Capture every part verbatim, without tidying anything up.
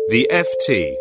The F T.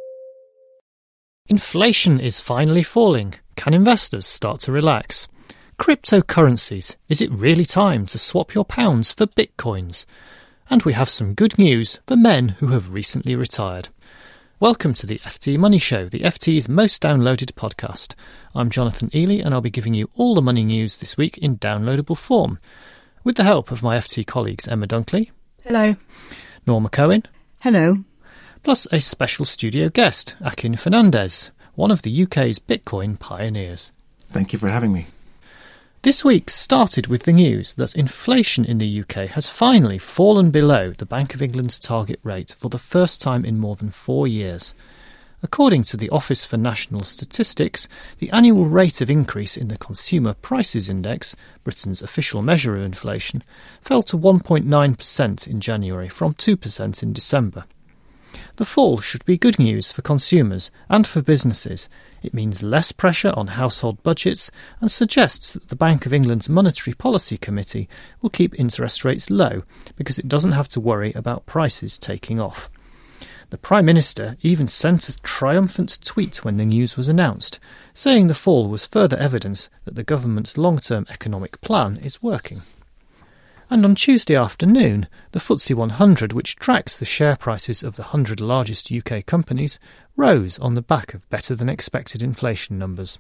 Inflation is finally falling. Can investors start to relax? Cryptocurrencies. Is it really time to swap your pounds for bitcoins? And we have some good news for men who have recently retired. Welcome to the F T Money Show, the F T's most downloaded podcast. I'm Jonathan Ely and I'll be giving you all the money news this week in downloadable form. With the help of my F T colleagues Emma Dunkley. Hello. Norma Cohen. Hello. Plus a special studio guest, Akin Fernandez, one of the U K's Bitcoin pioneers. Thank you for having me. This week started with the news that inflation in the U K has finally fallen below the Bank of England's target rate for the first time in more than four years. According to the Office for National Statistics, the annual rate of increase in the Consumer Prices Index, Britain's official measure of inflation, fell to one point nine percent in January from two percent in December. The fall should be good news for consumers and for businesses. It means less pressure on household budgets and suggests that the Bank of England's Monetary Policy Committee will keep interest rates low because it doesn't have to worry about prices taking off. The Prime Minister even sent a triumphant tweet when the news was announced, saying the fall was further evidence that the government's long-term economic plan is working. And on Tuesday afternoon, the F T S E one hundred, which tracks the share prices of the one hundred largest U K companies, rose on the back of better-than-expected inflation numbers.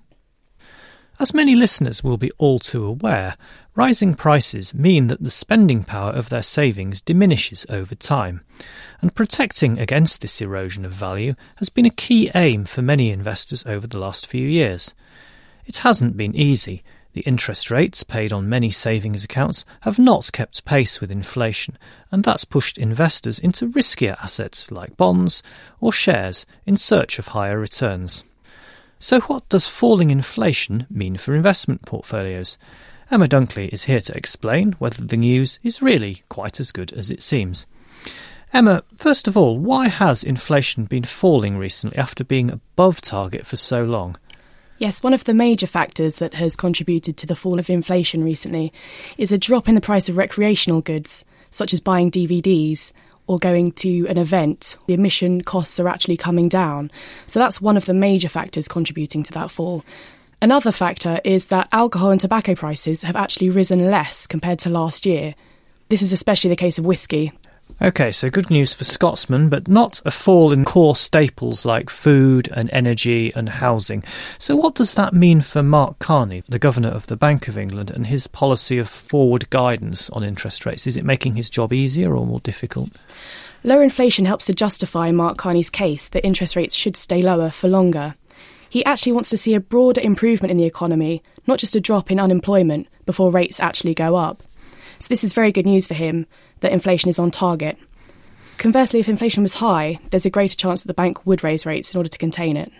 As many listeners will be all too aware, rising prices mean that the spending power of their savings diminishes over time, and protecting against this erosion of value has been a key aim for many investors over the last few years. It hasn't been easy. The interest rates paid on many savings accounts have not kept pace with inflation, and that's pushed investors into riskier assets like bonds or shares in search of higher returns. So what does falling inflation mean for investment portfolios? Emma Dunkley is here to explain whether the news is really quite as good as it seems. Emma, first of all, why has inflation been falling recently after being above target for so long? Yes, one of the major factors that has contributed to the fall of inflation recently is a drop in the price of recreational goods, such as buying D V Ds or going to an event. The admission costs are actually coming down. So that's one of the major factors contributing to that fall. Another factor is that alcohol and tobacco prices have actually risen less compared to last year. This is especially the case of whisky. OK, so good news for Scotsmen, but not a fall in core staples like food and energy and housing. So what does that mean for Mark Carney, the Governor of the Bank of England, and his policy of forward guidance on interest rates? Is it making his job easier or more difficult? Lower inflation helps to justify Mark Carney's case that interest rates should stay lower for longer. He actually wants to see a broader improvement in the economy, not just a drop in unemployment, before rates actually go up. So this is very good news for him, that inflation is on target. Conversely, if inflation was high, there's a greater chance that the bank would raise rates in order to contain it.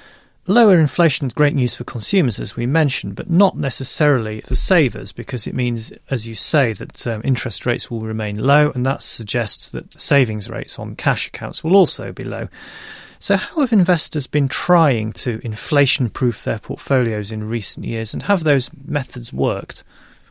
Lower inflation is great news for consumers, as we mentioned, but not necessarily for savers, because it means, as you say, that um, interest rates will remain low, and that suggests that savings rates on cash accounts will also be low. So how have investors been trying to inflation-proof their portfolios in recent years, and have those methods worked?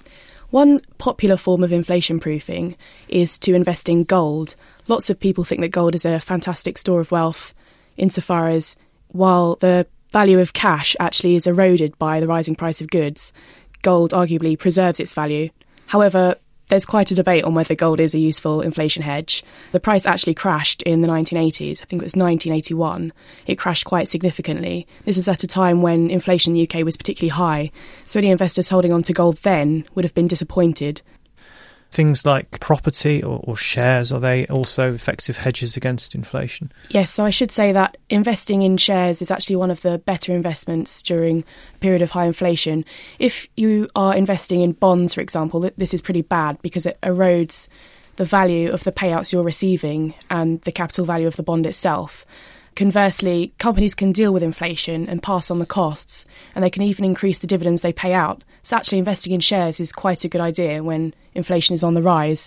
One popular form of inflation proofing is to invest in gold. Lots of people think that gold is a fantastic store of wealth, insofar as while the value of cash actually is eroded by the rising price of goods, gold arguably preserves its value. However, there's quite a debate on whether gold is a useful inflation hedge. The price actually crashed in the nineteen eighties. I think it was nineteen eighty-one. It crashed quite significantly. This is at a time when inflation in the U K was particularly high, so any investors holding on to gold then would have been disappointed. Things like property or, or shares, are they also effective hedges against inflation? Yes, so I should say that investing in shares is actually one of the better investments during a period of high inflation. If you are investing in bonds, for example, this is pretty bad because it erodes the value of the payouts you're receiving and the capital value of the bond itself. Conversely, companies can deal with inflation and pass on the costs, and they can even increase the dividends they pay out. So actually investing in shares is quite a good idea when inflation is on the rise.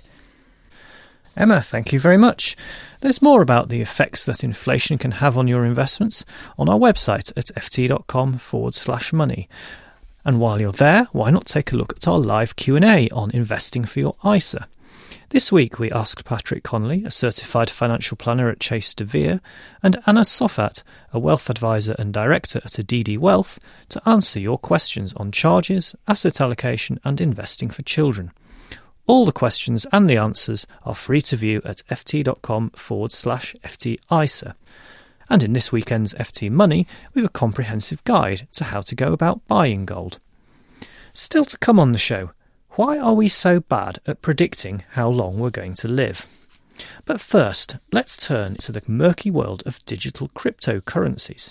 Emma, thank you very much. There's more about the effects that inflation can have on your investments on our website at ft.com forward slash money. And while you're there, why not take a look at our live Q and A on investing for your I S A? This week we asked Patrick Connolly, a certified financial planner at Chase de Vere, and Anna Sofat, a wealth advisor and director at Adidi Wealth, to answer your questions on charges, asset allocation and investing for children. All the questions and the answers are free to view at ft.com forward slash FTISA. And in this weekend's F T Money, we have a comprehensive guide to how to go about buying gold. Still to come on the show, why are we so bad at predicting how long we're going to live? But first, let's turn to the murky world of digital cryptocurrencies.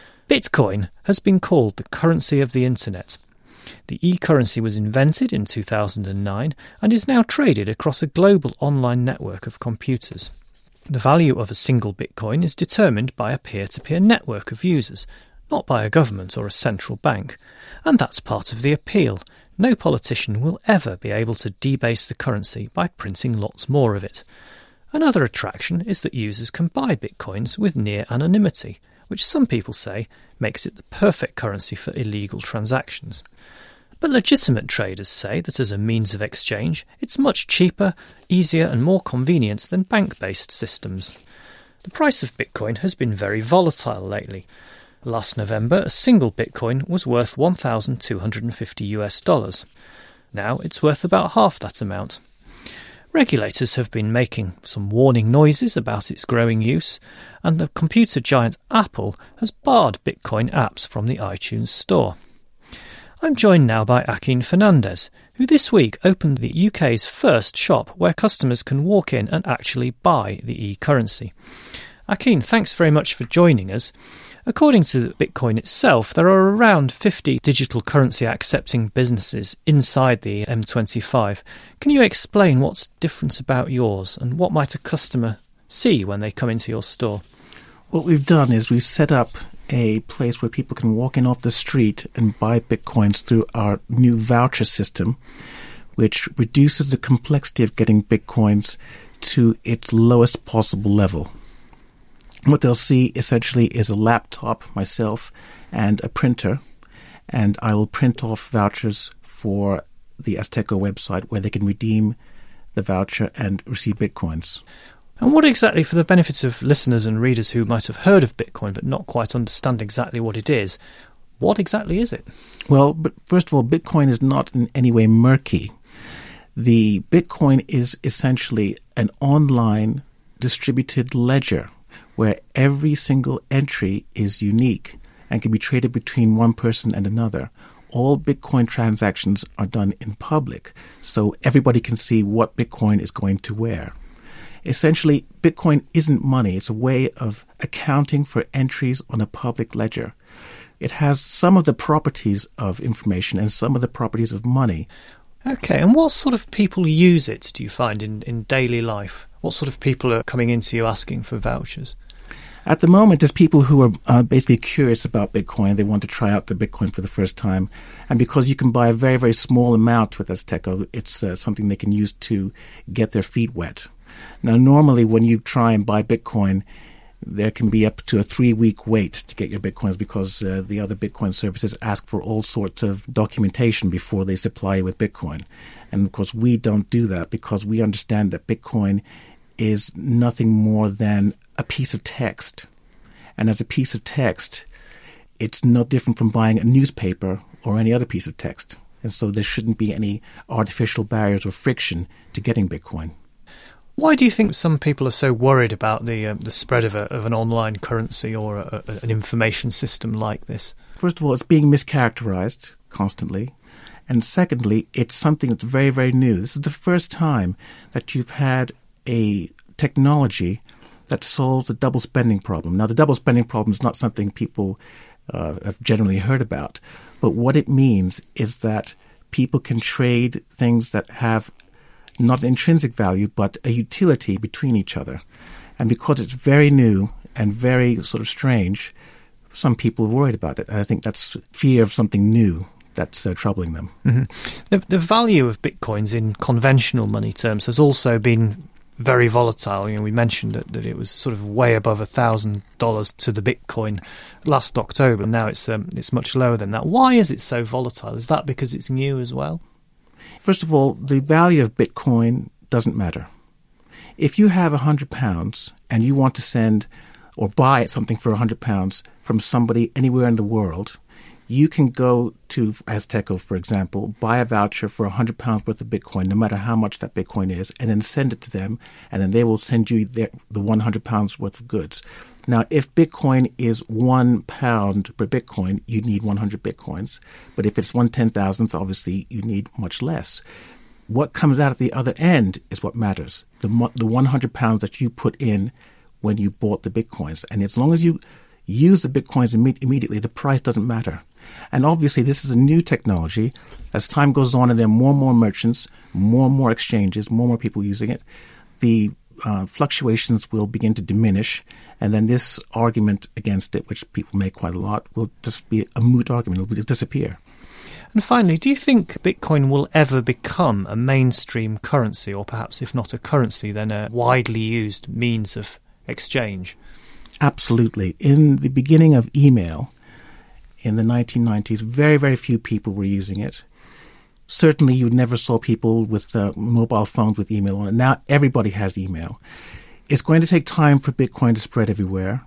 Bitcoin has been called the currency of the internet. The e-currency was invented in two thousand nine and is now traded across a global online network of computers. The value of a single Bitcoin is determined by a peer-to-peer network of users, not by a government or a central bank. And that's part of the appeal. No politician will ever be able to debase the currency by printing lots more of it. Another attraction is that users can buy Bitcoins with near anonymity, which some people say makes it the perfect currency for illegal transactions. But legitimate traders say that as a means of exchange, it's much cheaper, easier and more convenient than bank-based systems. The price of Bitcoin has been very volatile lately. Last November, a single Bitcoin was worth one thousand two hundred fifty US dollars. Now it's worth about half that amount. Regulators have been making some warning noises about its growing use, and the computer giant Apple has barred Bitcoin apps from the iTunes Store. I'm joined now by Akin Fernandez, who this week opened the U K's first shop where customers can walk in and actually buy the e-currency. Akin, thanks very much for joining us. According to Bitcoin itself, there are around fifty digital currency accepting businesses inside the M twenty-five. Can you explain what's different about yours and what might a customer see when they come into your store? What we've done is we've set up a place where people can walk in off the street and buy Bitcoins through our new voucher system, which reduces the complexity of getting Bitcoins to its lowest possible level. What they'll see essentially is a laptop, myself, and a printer, and I will print off vouchers for the Azteco website where they can redeem the voucher and receive Bitcoins. And what exactly, for the benefit of listeners and readers who might have heard of Bitcoin but not quite understand exactly what it is, what exactly is it? Well, but first of all, Bitcoin is not in any way murky. The Bitcoin is essentially an online distributed ledger where every single entry is unique and can be traded between one person and another. All Bitcoin transactions are done in public, so everybody can see what Bitcoin is going to where. Essentially, Bitcoin isn't money. It's a way of accounting for entries on a public ledger. It has some of the properties of information and some of the properties of money. Okay, and what sort of people use it, do you find, in, in daily life? What sort of people are coming into you asking for vouchers? At the moment, there's people who are uh, basically curious about Bitcoin. They want to try out the Bitcoin for the first time. And because you can buy a very, very small amount with Azteco, it's uh, something they can use to get their feet wet. Now, normally when you try and buy Bitcoin, there can be up to a three-week wait to get your Bitcoins because uh, the other Bitcoin services ask for all sorts of documentation before they supply you with Bitcoin. And, of course, we don't do that because we understand that Bitcoin is nothing more than a piece of text. And as a piece of text, it's no different from buying a newspaper or any other piece of text. And so there shouldn't be any artificial barriers or friction to getting Bitcoin. Why do you think some people are so worried about the uh, the spread of, a, of an online currency or a, a, an information system like this? First of all, it's being mischaracterized constantly. And secondly, it's something that's very, very new. This is the first time that you've had a technology that solves the double spending problem. Now, the double spending problem is not something people uh, have generally heard about. But what it means is that people can trade things that have not an intrinsic value, but a utility between each other. And because it's very new and very sort of strange, some people are worried about it. And I think that's fear of something new that's uh, troubling them. Mm-hmm. The, the value of Bitcoins in conventional money terms has also been very volatile. You know, we mentioned that, that it was sort of way above a thousand dollars to the Bitcoin last October. Now it's um, it's much lower than that. Why is it so volatile? Is that because it's new as well? First of all, the value of Bitcoin doesn't matter. If you have one hundred pounds and you want to send or buy something for one hundred pounds from somebody anywhere in the world, you can go to Azteco, for example, buy a voucher for one hundred pounds worth of Bitcoin, no matter how much that Bitcoin is, and then send it to them, and then they will send you their, the one hundred pounds worth of goods. Now, if Bitcoin is one pound per Bitcoin, you need one hundred Bitcoins. But if it's one ten thousandth, obviously you need much less. What comes out at the other end is what matters. The the one hundred pounds that you put in when you bought the Bitcoins. And as long as you use the Bitcoins imme- immediately, the price doesn't matter. And obviously, this is a new technology. As time goes on and there are more and more merchants, more and more exchanges, more and more people using it, the uh, fluctuations will begin to diminish. And then this argument against it, which people make quite a lot, will just be a moot argument. It will disappear. And finally, do you think Bitcoin will ever become a mainstream currency, or perhaps if not a currency, then a widely used means of exchange? Absolutely. In the beginning of email, in the nineteen nineties, very, very few people were using it. Certainly, you never saw people with uh, mobile phones with email on it. Now, everybody has email. It's going to take time for Bitcoin to spread everywhere.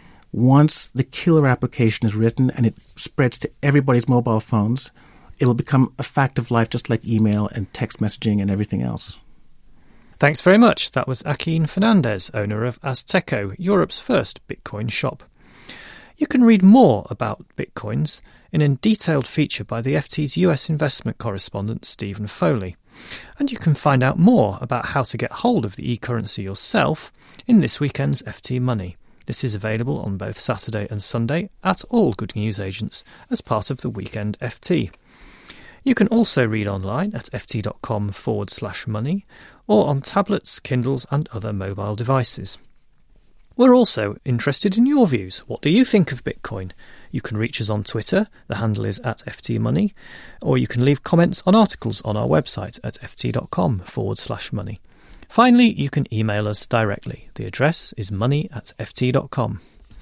Once the killer application is written and it spreads to everybody's mobile phones, it'll become a fact of life, just like email and text messaging and everything else. Thanks very much. That was Joaquin Fernandez, owner of Azteco, Europe's first Bitcoin shop. You can read more about Bitcoins in a detailed feature by the F T's U S investment correspondent Stephen Foley. And you can find out more about how to get hold of the e-currency yourself in this weekend's F T Money. This is available on both Saturday and Sunday at all good news agents as part of the Weekend F T. You can also read online at ft.com forward slash money or on tablets, Kindles and other mobile devices. We're also interested in your views. What do you think of Bitcoin? You can reach us on Twitter, the handle is at ftmoney, or you can leave comments on articles on our website at ft.com forward slash money. Finally, you can email us directly. The address is money at ft.com.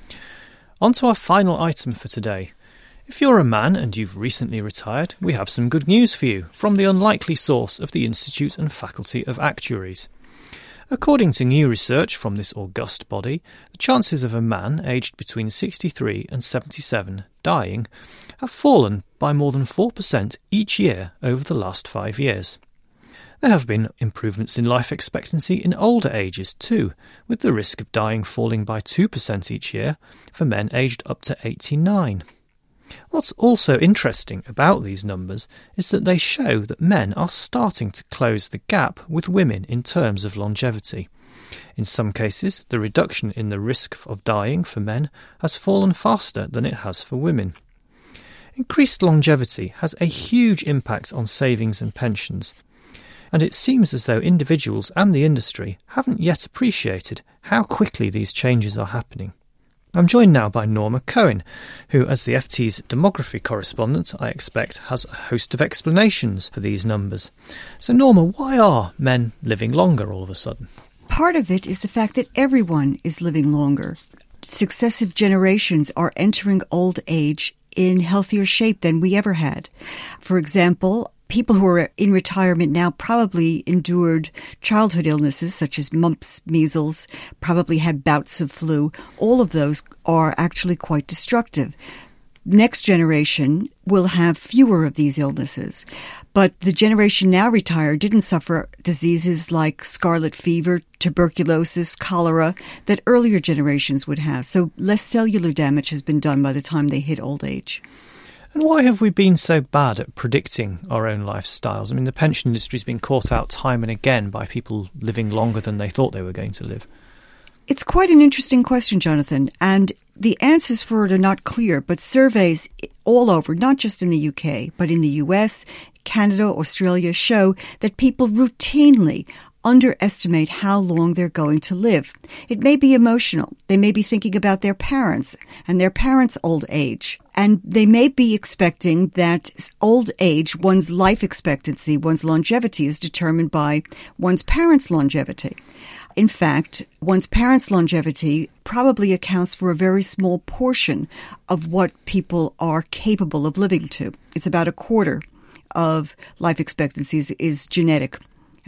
On to our final item for today. If you're a man and you've recently retired, we have some good news for you from the unlikely source of the Institute and Faculty of Actuaries. According to new research from this august body, the chances of a man aged between sixty-three and seventy-seven dying have fallen by more than four percent each year over the last five years. There have been improvements in life expectancy in older ages too, with the risk of dying falling by two percent each year for men aged up to eighty-nine. What's also interesting about these numbers is that they show that men are starting to close the gap with women in terms of longevity. In some cases, the reduction in the risk of dying for men has fallen faster than it has for women. Increased longevity has a huge impact on savings and pensions, and it seems as though individuals and the industry haven't yet appreciated how quickly these changes are happening. I'm joined now by Norma Cohen, who, as the F T's demography correspondent, I expect has a host of explanations for these numbers. So, Norma, why are men living longer all of a sudden? Part of it is the fact that everyone is living longer. Successive generations are entering old age in healthier shape than we ever had. For example, people who are in retirement now probably endured childhood illnesses such as mumps, measles, probably had bouts of flu. All of those are actually quite destructive. Next generation will have fewer of these illnesses. But the generation now retired didn't suffer diseases like scarlet fever, tuberculosis, cholera that earlier generations would have. So less cellular damage has been done by the time they hit old age. And why have we been so bad at predicting our own lifestyles? I mean, the pension industry's been caught out time and again by people living longer than they thought they were going to live. It's quite an interesting question, Jonathan, and the answers for it are not clear, but surveys all over, not just in the U K, but in the U S, Canada, Australia, show that people routinely underestimate how long they're going to live. It may be emotional. They may be thinking about their parents and their parents' old age. And they may be expecting that old age, one's life expectancy, one's longevity is determined by one's parents' longevity. In fact, one's parents' longevity probably accounts for a very small portion of what people are capable of living to. It's about a quarter of life expectancies is genetic.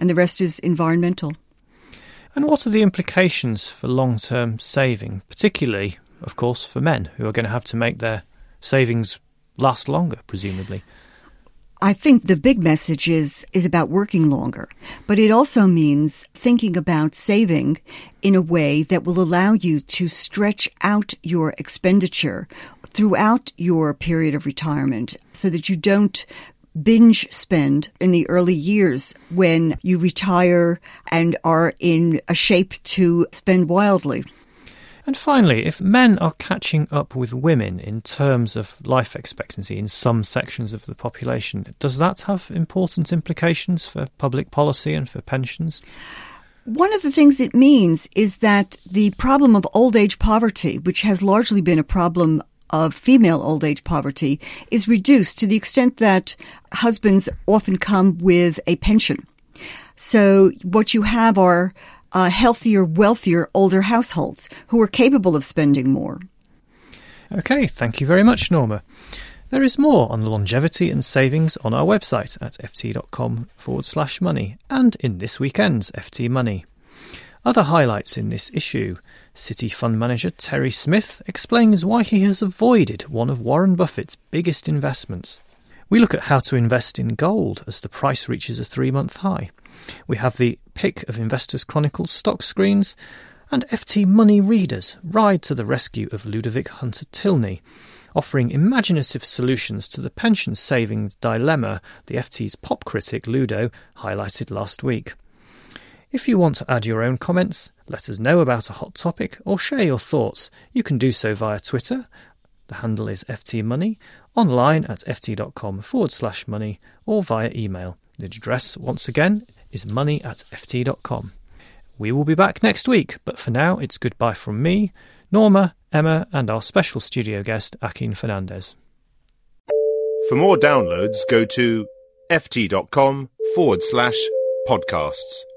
and the rest is environmental. And what are the implications for long-term saving, particularly, of course, for men who are going to have to make their savings last longer, presumably? I think the big message is, is about working longer, but it also means thinking about saving in a way that will allow you to stretch out your expenditure throughout your period of retirement so that you don't binge spend in the early years when you retire and are in a shape to spend wildly. And finally, if men are catching up with women in terms of life expectancy in some sections of the population, does that have important implications for public policy and for pensions? One of the things it means is that the problem of old age poverty, which has largely been a problem of female old age poverty, is reduced to the extent that husbands often come with a pension. So what you have are Uh, healthier, wealthier, older households who are capable of spending more. OK, thank you very much, Norma. There is more on longevity and savings on our website at ft.com forward slash money and in this weekend's F T Money. Other highlights in this issue. Citi fund manager Terry Smith explains why he has avoided one of Warren Buffett's biggest investments. We look at how to invest in gold as the price reaches a three-month high. We have the pick of Investors Chronicles stock screens, and F T Money readers ride to the rescue of Ludovic Hunter-Tilney, offering imaginative solutions to the pension savings dilemma the F T's pop critic Ludo highlighted last week. If you want to add your own comments, let us know about a hot topic, or share your thoughts, you can do so via Twitter. The handle is F T Money, online at ft.com forward slash money, or via email. The address, once again, is money at ft.com. We will be back next week, but for now it's goodbye from me, Norma, Emma, and our special studio guest, Akin Fernandez. For more downloads, go to ft.com forward slash podcasts.